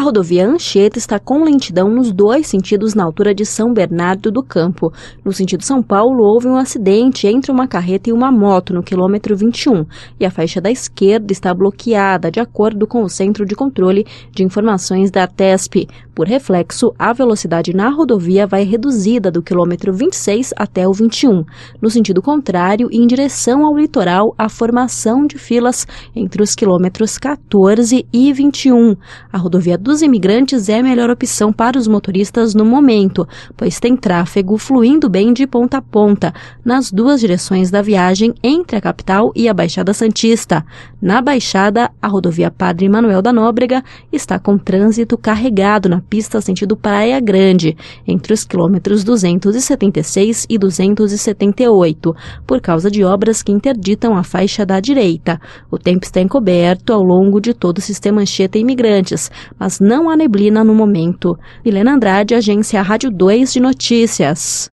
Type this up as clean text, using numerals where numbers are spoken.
rodovia Anchieta está com lentidão nos dois sentidos na altura de São Bernardo do Campo. No sentido São Paulo, houve um acidente entre uma carreta e uma moto no quilômetro 21 e a faixa da esquerda está bloqueada, de acordo com o Centro de Controle de Informações da ARTESP. Por reflexo, a velocidade na rodovia vai reduzida do quilômetro 26 até o 21. No sentido contrário, em direção ao litoral, a formação de filas entre os quilômetros 14 e 21. A rodovia dos Imigrantes é a melhor opção para os motoristas no momento, pois tem tráfego fluindo bem de ponta a ponta, nas duas direções da viagem entre a capital e a Baixada Santista. Na Baixada, a rodovia Padre Manuel da Nóbrega está com trânsito carregado na pista sentido Praia Grande, entre os quilômetros 276 e 278, por causa de obras que interditam a faixa da direita. O tempo está encoberto ao longo de todo o sistema Anchieta Imigrantes, mas não há neblina no momento. Milena Andrade, Agência Rádio 2 de Notícias.